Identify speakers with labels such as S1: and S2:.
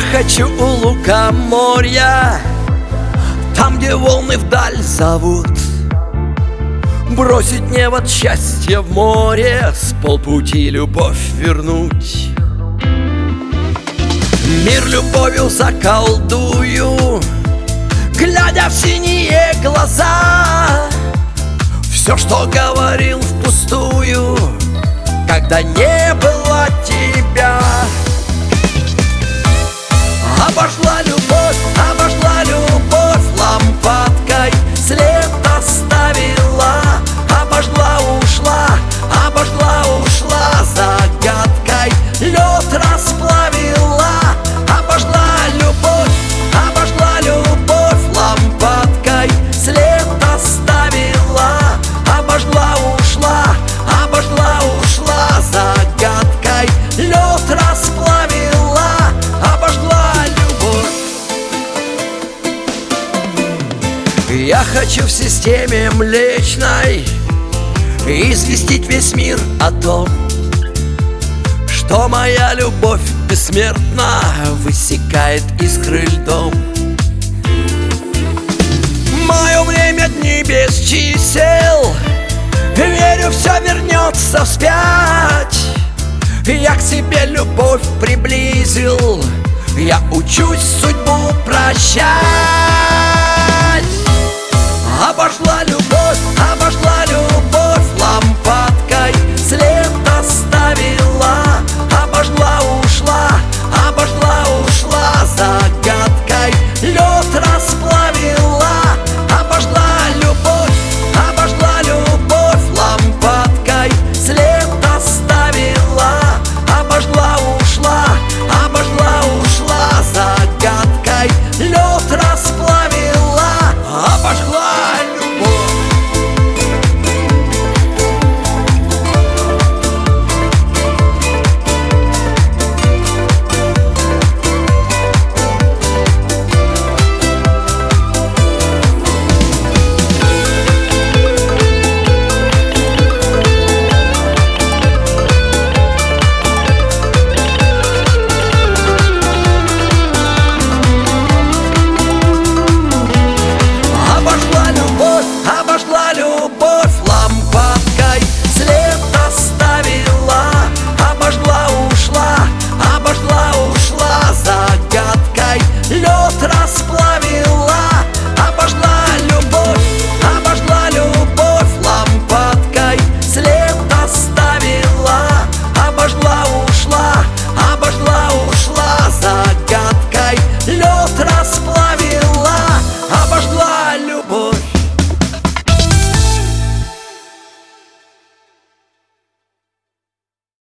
S1: хочу у лукоморья, там, где волны вдаль зовут, бросить невод счастья в море, с полпути любовь вернуть. Мир любовью заколдую, глядя в синие глаза. Все, что говорил впустую, когда не было тебя. Обожгла любовь лампадкой, след оставила. Обожгла, ушла загадкой, лед расплавила. Обожгла любовь лампадкой, след оставила. Обожгла, ушла загадкой, лед расплавила. Обожгла любовь. Я хочу в системе Млечной известить весь мир о том, что моя любовь бессмертна, высекает искры льдом. Мое время дней без чисел, верю, все вернется вспять. Я к себе любовь приблизил, я учусь судьбу прощать. Обожгла любовь